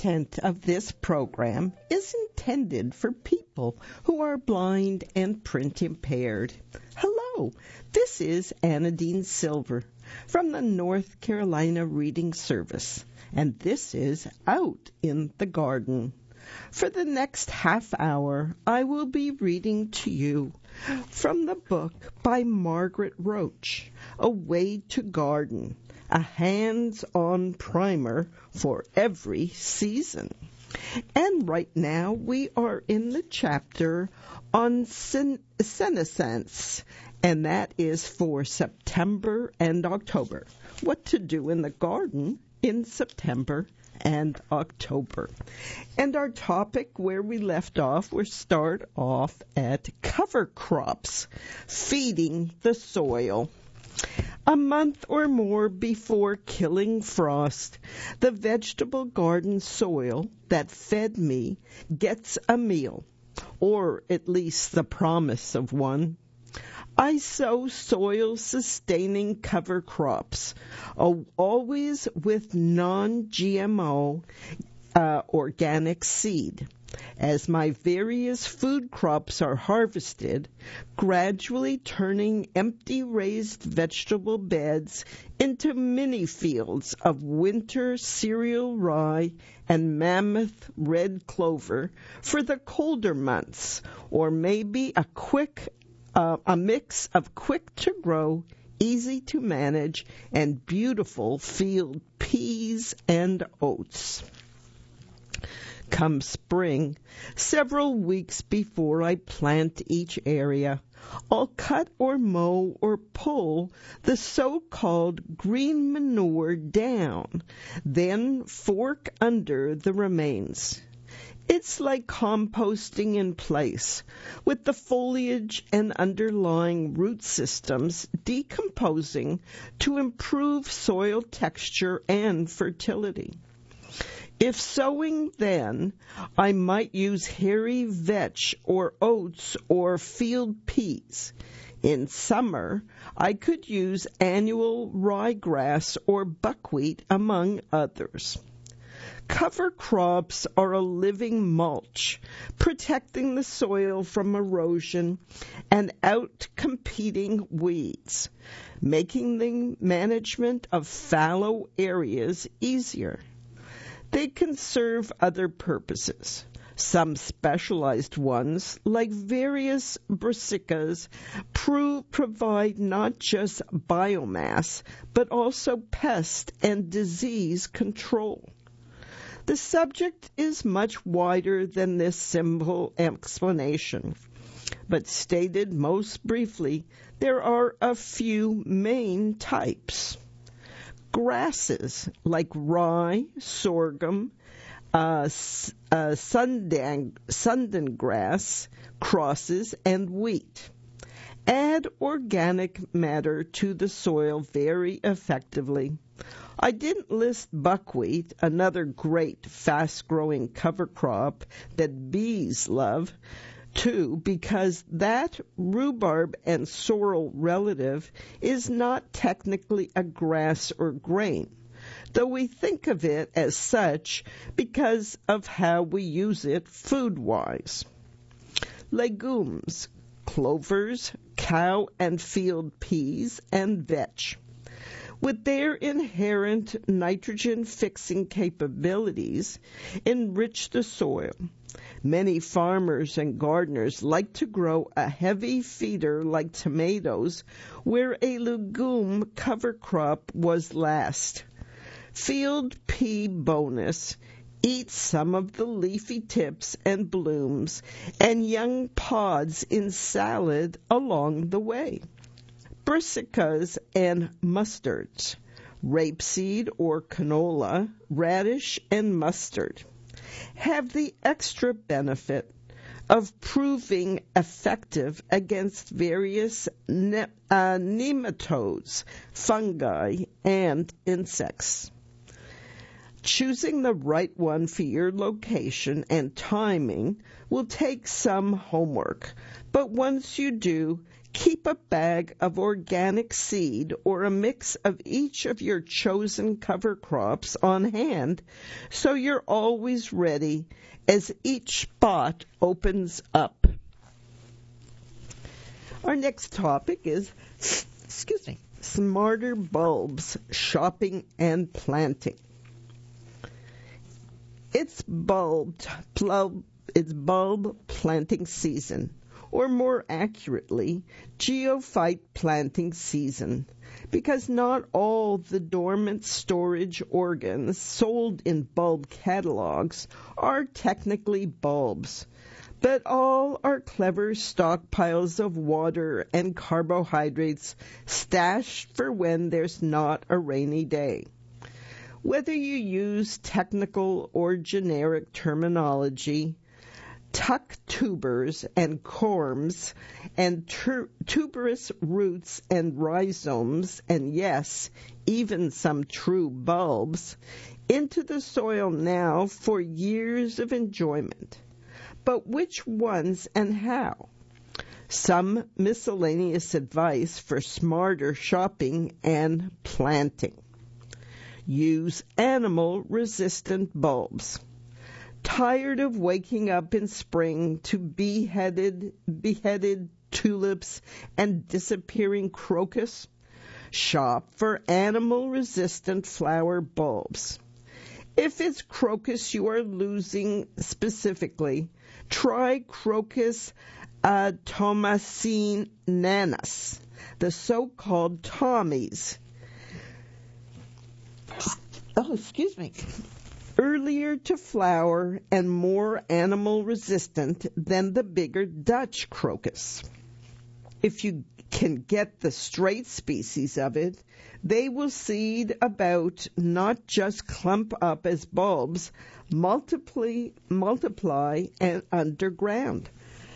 content of this program is intended for people who are blind and print impaired. Hello, this is Anadine Silver from the North Carolina Reading Service, and this is Out in the Garden. For the next half hour, I will be reading to you from the book by Margaret Roach, A Way to Garden, a hands-on primer for every season. And right now we are in the chapter on senescence, and that is for September and October. What to do in the garden in September and October. And our topic where we left off, we'll start off at cover crops, feeding the soil. A month or more before killing frost, the vegetable garden soil that fed me gets a meal, or at least the promise of one. I sow soil-sustaining cover crops, always with non-GMO organic seed. As my various food crops are harvested, gradually turning empty raised vegetable beds into mini fields of winter cereal rye and mammoth red clover for the colder months, or maybe a mix of quick-to-grow, easy-to-manage, and beautiful field peas and oats. Come spring, several weeks before I plant each area, I'll cut or mow or pull the so-called green manure down, then fork under the remains. It's like composting in place, with the foliage and underlying root systems decomposing to improve soil texture and fertility. If sowing then, I might use hairy vetch or oats or field peas. In summer, I could use annual ryegrass or buckwheat, among others. Cover crops are a living mulch, protecting the soil from erosion and out-competing weeds, making the management of fallow areas easier. They can serve other purposes. Some specialized ones, like various brassicas, provide not just biomass, but also pest and disease control. The subject is much wider than this simple explanation, but stated most briefly, there are a few main types. Grasses like rye, sorghum, sundan grass, crosses, and wheat add organic matter to the soil very effectively. I didn't list buckwheat, another great fast-growing cover crop that bees love, too, because that rhubarb and sorrel relative is not technically a grass or grain, though we think of it as such because of how we use it food-wise. Legumes, clovers, cow and field peas, and vetch. With their inherent nitrogen-fixing capabilities, enrich the soil. Many farmers and gardeners like to grow a heavy feeder like tomatoes where a legume cover crop was last. Field pea bonus. Eat some of the leafy tips and blooms and young pods in salad along the way. Brassicas and mustards, rapeseed or canola, radish and mustard, have the extra benefit of proving effective against various nematodes, fungi, and insects. Choosing the right one for your location and timing will take some homework, but once you do, Keep a bag of organic seed or a mix of each of your chosen cover crops on hand so you're always ready as each spot opens up. Our next topic is, smarter bulbs, shopping and planting. It's bulb planting season, or more accurately, geophyte planting season, because not all the dormant storage organs sold in bulb catalogs are technically bulbs, but all are clever stockpiles of water and carbohydrates stashed for when there's not a rainy day. Whether you use technical or generic terminology, tuck tubers and corms and tuberous roots and rhizomes, and yes, even some true bulbs, into the soil now for years of enjoyment. But which ones and how? Some miscellaneous advice for smarter shopping and planting. Use animal-resistant bulbs. Tired of waking up in spring to beheaded tulips and disappearing crocus? Shop for animal-resistant flower bulbs. If it's crocus you are losing specifically, try Crocus thomasinatus, the so-called Tommies. Earlier to flower and more animal resistant than the bigger Dutch crocus. If you can get the straight species of it, they will seed about, not just clump up as bulbs, multiply and underground.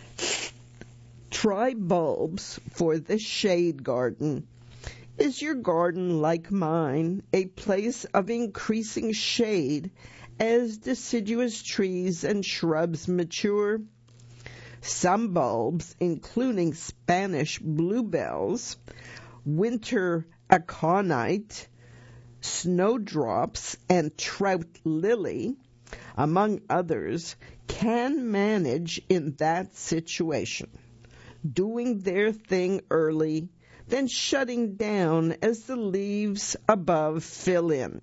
Try bulbs for the shade garden. Is your garden, like mine, a place of increasing shade as deciduous trees and shrubs mature? Some bulbs, including Spanish bluebells, winter aconite, snowdrops, and trout lily, among others, can manage in that situation, doing their thing early, then shutting down as the leaves above fill in.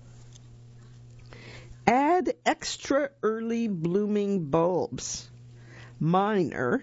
Add extra early blooming bulbs. Minor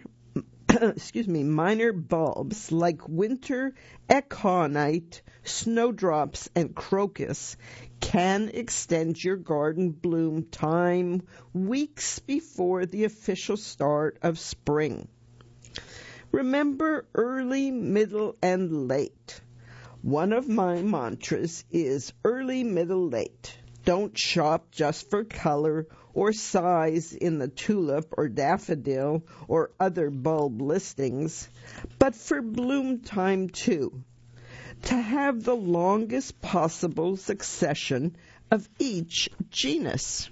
bulbs like winter aconite, snowdrops, and crocus can extend your garden bloom time weeks before the official start of spring. Remember early, middle, and late. One of my mantras is early, middle, late. Don't shop just for color or size in the tulip or daffodil or other bulb listings, but for bloom time too, to have the longest possible succession of each genus.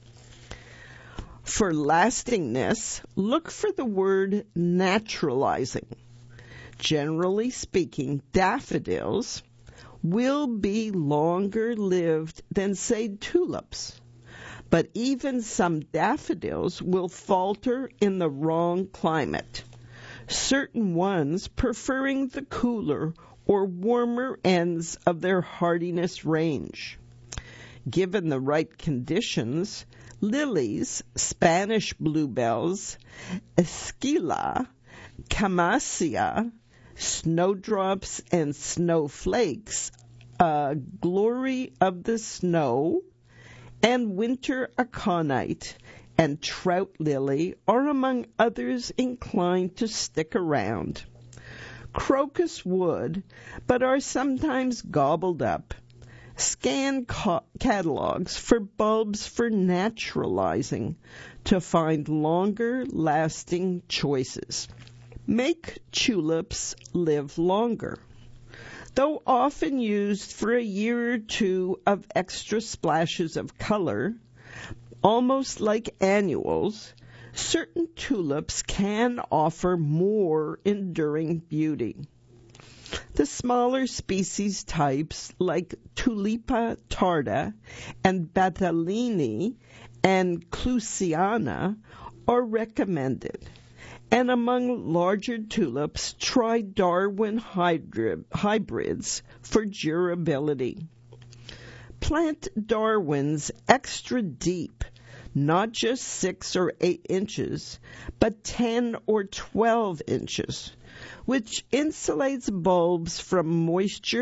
For lastingness, look for the word naturalizing. Generally speaking, daffodils will be longer lived than, say, tulips. But even some daffodils will falter in the wrong climate, certain ones preferring the cooler or warmer ends of their hardiness range. Given the right conditions, lilies, Spanish bluebells, esquila, camasia, snowdrops, and snowflakes, glory of the snow, and winter aconite and trout lily are among others inclined to stick around. Crocus would, but are sometimes gobbled up. Scan catalogs for bulbs for naturalizing to find longer-lasting choices. Make tulips live longer. Though often used for a year or two of extra splashes of color, almost like annuals, certain tulips can offer more enduring beauty. The smaller species types like Tulipa tarda and Battaglini and Clusiana are recommended. And among larger tulips, try Darwin hybrids for durability. Plant Darwins extra deep, not just 6 or 8 inches, but 10 or 12 inches, which insulates bulbs from moisture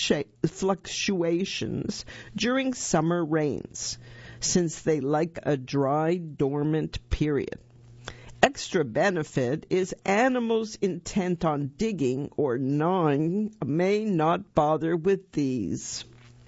fluctuations during summer rains, since they like a dry, dormant period. Extra benefit is animals intent on digging or gnawing may not bother with these.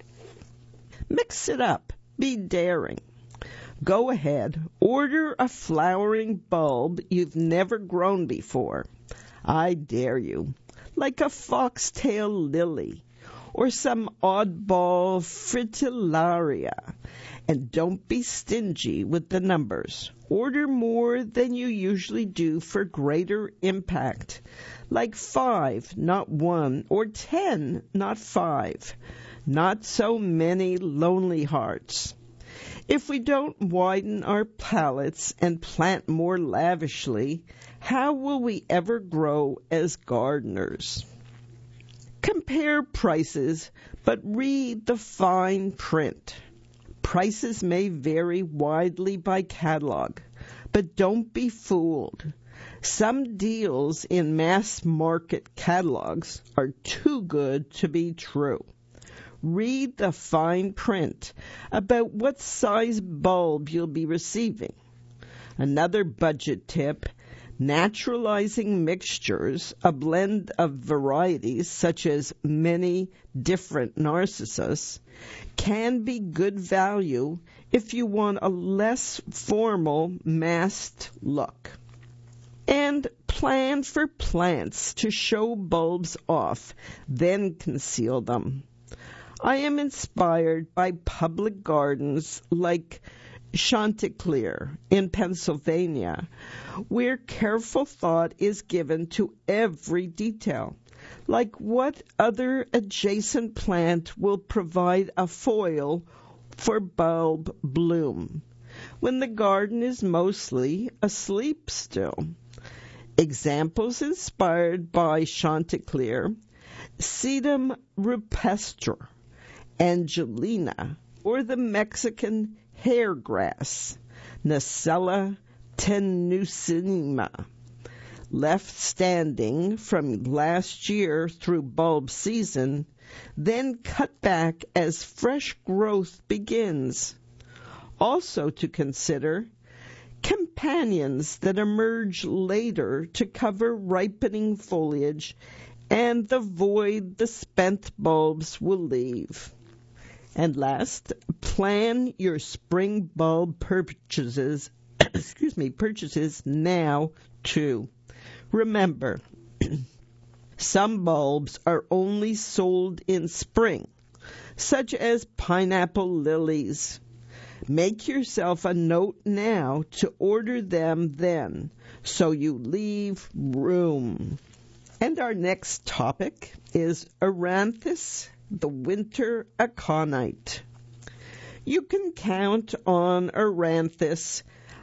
Mix it up. Be daring. Go ahead, order a flowering bulb you've never grown before. I dare you. Like a foxtail lily or some oddball fritillaria. And don't be stingy with the numbers. Order more than you usually do for greater impact. Like 5, not 1, or 10, not 5. Not so many lonely hearts. If we don't widen our palates and plant more lavishly, how will we ever grow as gardeners? Compare prices, but read the fine print. Prices may vary widely by catalog, but don't be fooled. Some deals in mass market catalogs are too good to be true. Read the fine print about what size bulb you'll be receiving. Another budget tip, naturalizing mixtures, a blend of varieties such as many different narcissus, can be good value if you want a less formal massed look. And plan for plants to show bulbs off, then conceal them. I am inspired by public gardens like Chanticleer in Pennsylvania, where careful thought is given to every detail, like what other adjacent plant will provide a foil for bulb bloom, when the garden is mostly asleep still. Examples inspired by Chanticleer, Sedum rupestre, Angelina, or the Mexican hairgrass, Nacella tenuissima, left standing from last year through bulb season, then cut back as fresh growth begins. Also to consider, companions that emerge later to cover ripening foliage and the void the spent bulbs will leave. And last, plan your spring bulb purchases purchases now too. Remember, some bulbs are only sold in spring, such as pineapple lilies. Make yourself a note now to order them then, so you leave room. And our next topic is Aranthus, the winter aconite. You can count on Aranthus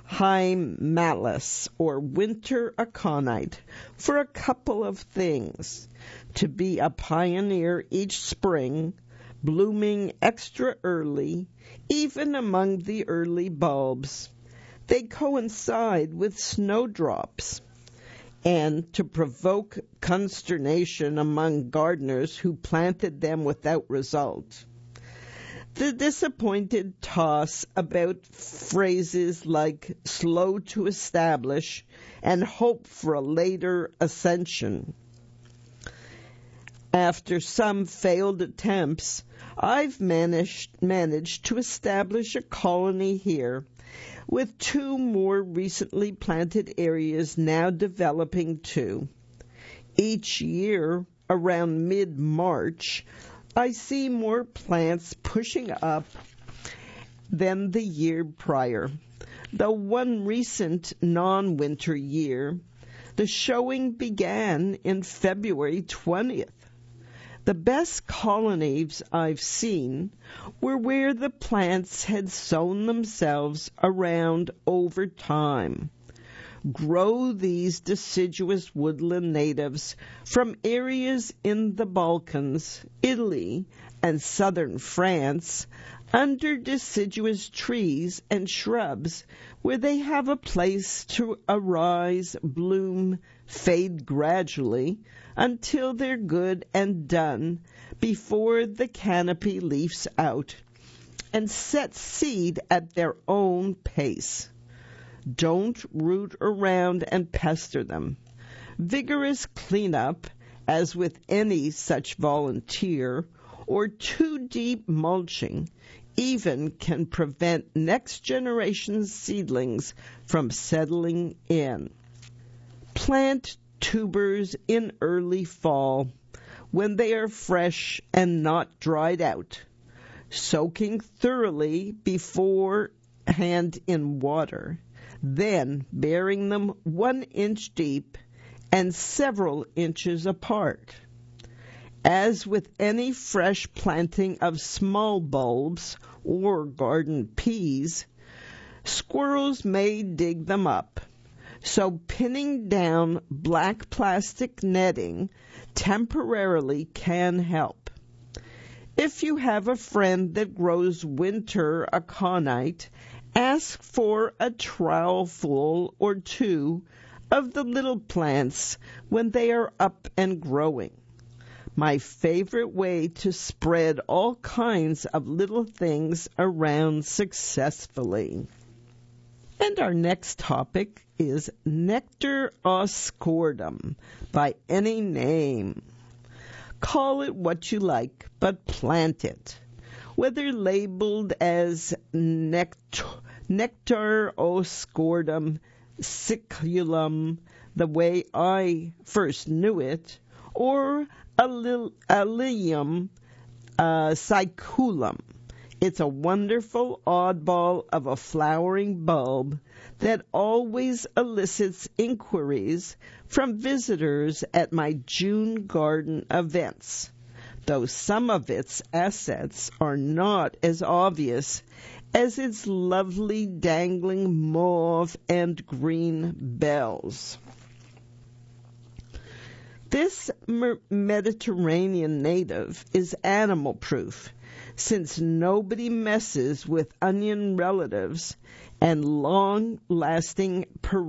hyemalis, or winter aconite, for a couple of things: to be a pioneer each spring, blooming extra early, even among the early bulbs. They coincide with snowdrops, and to provoke consternation among gardeners who planted them without result. The disappointed toss about phrases like slow to establish and hope for a later ascension. After some failed attempts, I've managed to establish a colony here, with 2 more recently planted areas now developing too. Each year, around mid-March, I see more plants pushing up than the year prior. Though one recent non-winter year, the showing began in February 20th. The best colonies I've seen were where the plants had sown themselves around over time. Grow these deciduous woodland natives from areas in the Balkans, Italy, and southern France under deciduous trees and shrubs where they have a place to arise, bloom, fade gradually until they're good and done before the canopy leafs out and set seed at their own pace. Don't root around and pester them. Vigorous cleanup, as with any such volunteer, or too deep mulching, even can prevent next generation's seedlings from settling in. Plant tubers in early fall when they are fresh and not dried out, soaking thoroughly beforehand in water, then burying them 1 inch deep and several inches apart. As with any fresh planting of small bulbs or garden peas, squirrels may dig them up, so pinning down black plastic netting temporarily can help. If you have a friend that grows winter aconite, ask for a trowelful or two of the little plants when they are up and growing. My favorite way to spread all kinds of little things around successfully. And our next topic is Nectar oscordum by any name. Call it what you like, but plant it. Whether labeled as Nectar oscordum siculum, the way I first knew it, or Allium siculum. It's a wonderful oddball of a flowering bulb that always elicits inquiries from visitors at my June garden events, though some of its assets are not as obvious as its lovely dangling mauve and green bells. This Mediterranean native is animal-proof, since nobody messes with onion relatives and long-lasting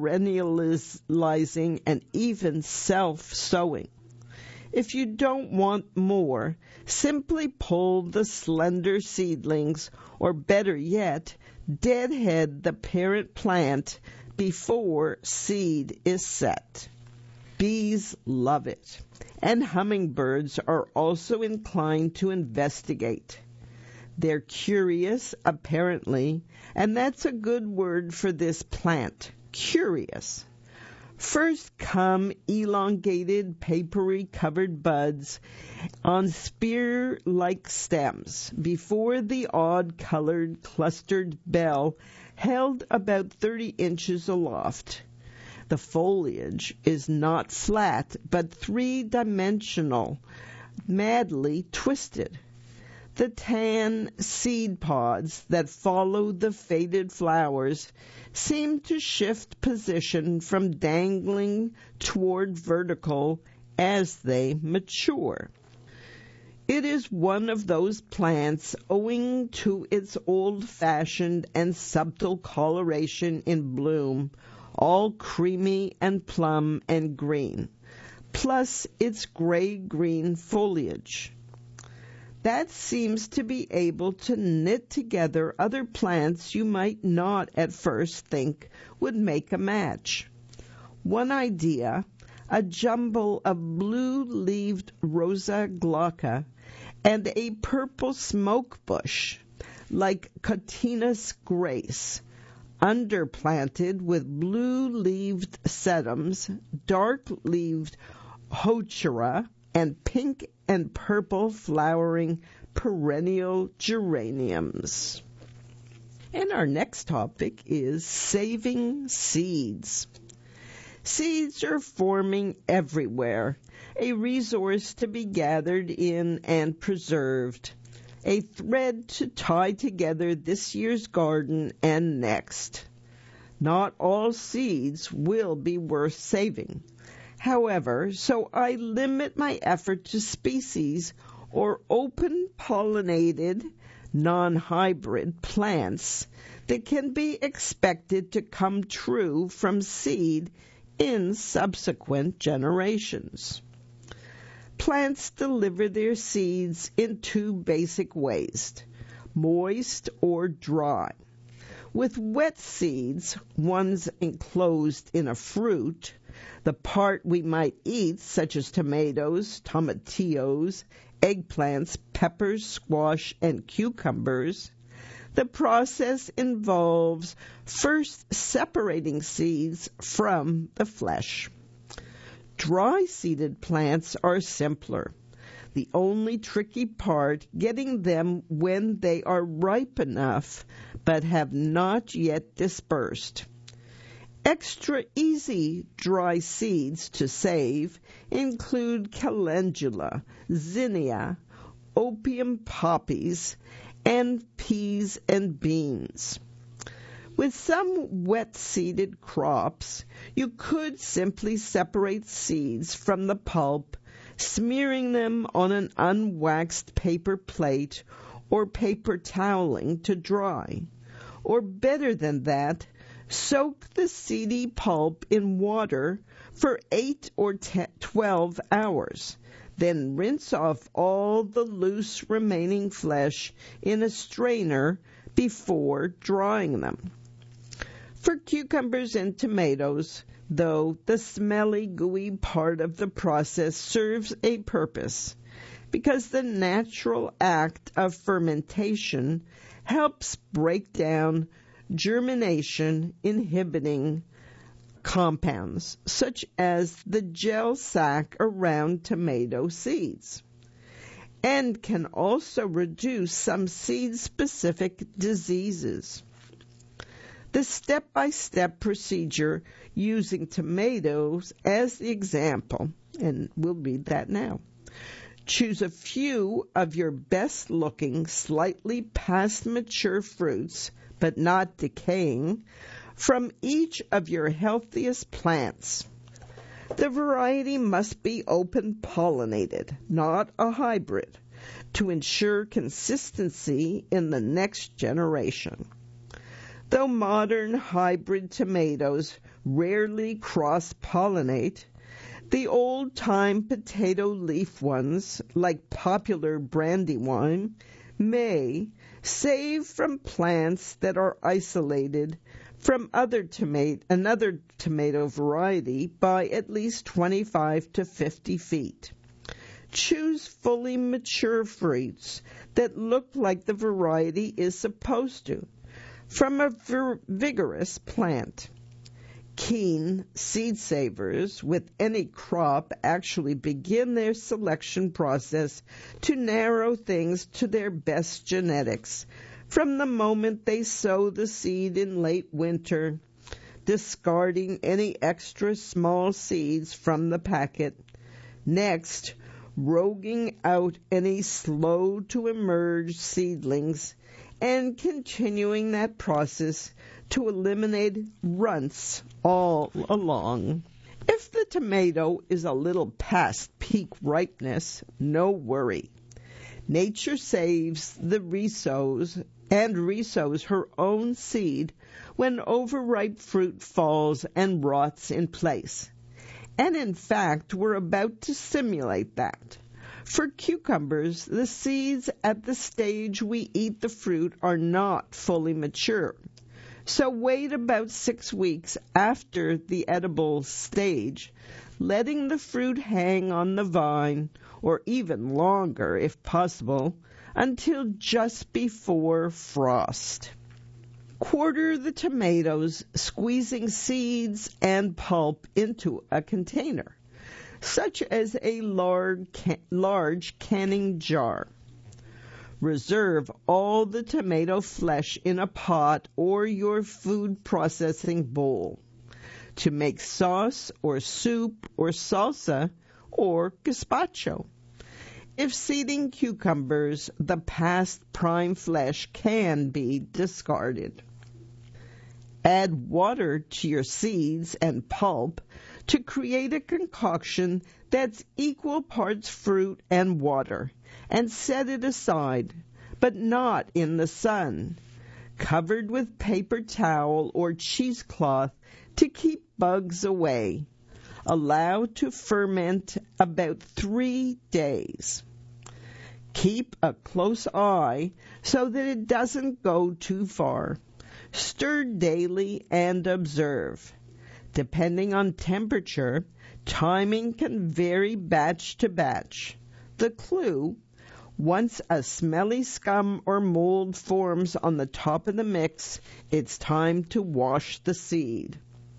perennializing and even self-sowing. If you don't want more, simply pull the slender seedlings, or better yet, deadhead the parent plant before seed is set. Bees love it, and hummingbirds are also inclined to investigate. They're curious, apparently, and that's a good word for this plant, curious. First come elongated, papery covered buds on spear-like stems, before the odd-colored clustered bell held about 30 inches aloft. The foliage is not flat, but three-dimensional, madly twisted. The tan seed pods that follow the faded flowers seem to shift position from dangling toward vertical as they mature. It is one of those plants, owing to its old-fashioned and subtle coloration in bloom, all creamy and plum and green, plus its gray-green foliage. That seems to be able to knit together other plants you might not at first think would make a match. One idea, a jumble of blue-leaved Rosa glauca and a purple smoke bush, like Cotinus grace, underplanted with blue-leaved sedums, dark-leaved heuchera, and pink and purple flowering perennial geraniums. And our next topic is saving seeds. Seeds are forming everywhere, a resource to be gathered in and preserved, a thread to tie together this year's garden and next. Not all seeds will be worth saving. However, so I limit my effort to species or open pollinated, non-hybrid plants that can be expected to come true from seed in subsequent generations. Plants deliver their seeds in two basic ways, moist or dry. With wet seeds, ones enclosed in a fruit, the part we might eat, such as tomatoes, tomatillos, eggplants, peppers, squash, and cucumbers, the process involves first separating seeds from the flesh. Dry-seeded plants are simpler. The only tricky part, getting them when they are ripe enough but have not yet dispersed. Extra easy dry seeds to save include calendula, zinnia, opium poppies, and peas and beans. With some wet-seeded crops, you could simply separate seeds from the pulp, smearing them on an unwaxed paper plate or paper toweling to dry. Or better than that, soak the seedy pulp in water for 8 or 12 hours. Then rinse off all the loose remaining flesh in a strainer before drying them. For cucumbers and tomatoes, though, the smelly, gooey part of the process serves a purpose, because the natural act of fermentation helps break down germination inhibiting compounds, such as the gel sac around tomato seeds, and can also reduce some seed-specific diseases. The step-by-step procedure using tomatoes as the example, and we'll read that now. Choose a few of your best-looking, slightly past mature fruits, but not decaying, from each of your healthiest plants. The variety must be open-pollinated, not a hybrid, to ensure consistency in the next generation. Though modern hybrid tomatoes rarely cross-pollinate, the old-time potato leaf ones, like popular Brandywine, may, save from plants that are isolated from another tomato variety by at least 25 to 50 feet. Choose fully mature fruits that look like the variety is supposed to, from a vigorous plant. Keen seed savers with any crop actually begin their selection process to narrow things to their best genetics from the moment they sow the seed in late winter, discarding any extra small seeds from the packet. Next, roguing out any slow to emerge seedlings and continuing that process to eliminate runts all along. If the tomato is a little past peak ripeness, no worry. Nature saves the resows and resows her own seed when overripe fruit falls and rots in place. And in fact, we're about to simulate that. For cucumbers, the seeds at the stage we eat the fruit are not fully mature. So wait about 6 weeks after the edible stage, letting the fruit hang on the vine, or even longer if possible, until just before frost. Quarter the tomatoes, squeezing seeds and pulp into a container, such as a large canning jar. Reserve all the tomato flesh in a pot or your food processing bowl to make sauce or soup or salsa or gazpacho. If seeding cucumbers, the past prime flesh can be discarded. Add water to your seeds and pulp to create a concoction that's equal parts fruit and water, and set it aside, but not in the sun, covered with paper towel or cheesecloth to keep bugs away. Allow to ferment about 3 days. Keep a close eye so that it doesn't go too far. Stir daily and observe. Depending on temperature, timing can vary batch to batch. The clue: once a smelly scum or mold forms on the top of the mix, it's time to wash the seed.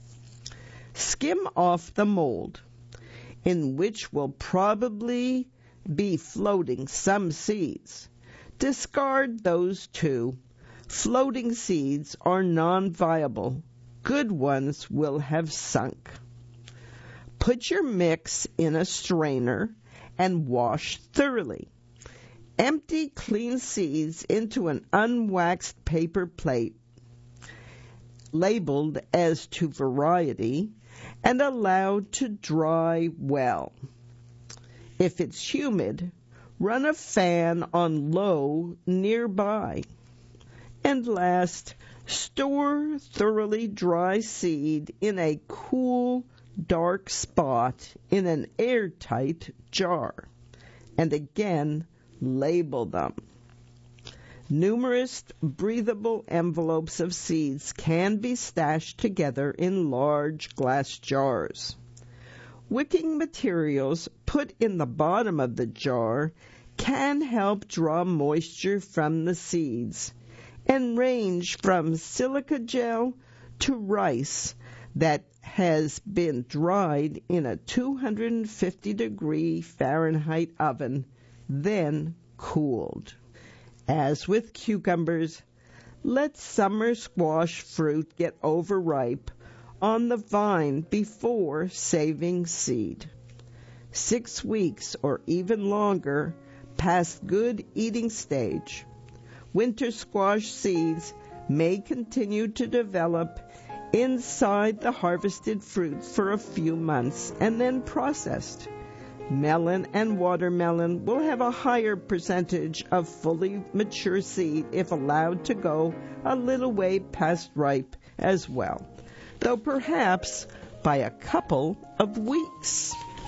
Skim off the mold, in which will probably be floating some seeds. Discard those too. Floating seeds are non-viable. Good ones will have sunk. Put your mix in a strainer and wash thoroughly. Empty clean seeds into an unwaxed paper plate, labeled as to variety, and allowed to dry well. If it's humid, run a fan on low nearby. And last, store thoroughly dry seed in a cool, dark spot in an airtight jar. And again, label them. Numerous breathable envelopes of seeds can be stashed together in large glass jars. Wicking materials put in the bottom of the jar can help draw moisture from the seeds and range from silica gel to rice that has been dried in a 250-degree Fahrenheit oven, then cooled. As with cucumbers, let summer squash fruit get overripe on the vine before saving seed. 6 weeks or even longer past good eating stage, winter squash seeds may continue to develop inside the harvested fruit for a few months and then processed. Melon and watermelon will have a higher percentage of fully mature seed if allowed to go a little way past ripe as well, though perhaps by a couple of weeks.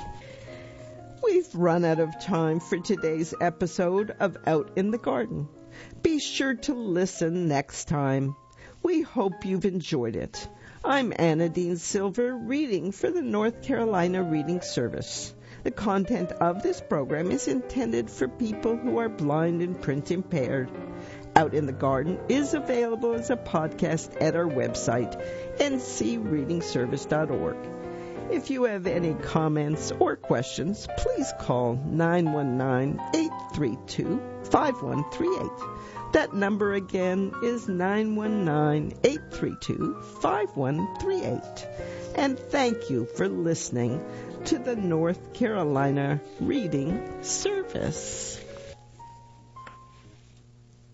We've run out of time for today's episode of Out in the Garden. Be sure to listen next time. We hope you've enjoyed it. I'm Anadine Silver, reading for the North Carolina Reading Service. The content of this program is intended for people who are blind and print impaired. Out in the Garden is available as a podcast at our website, ncreadingservice.org. If you have any comments or questions, please call 919-832-5138. That number again is 919-832-5138. And thank you for listening to the North Carolina Reading Service.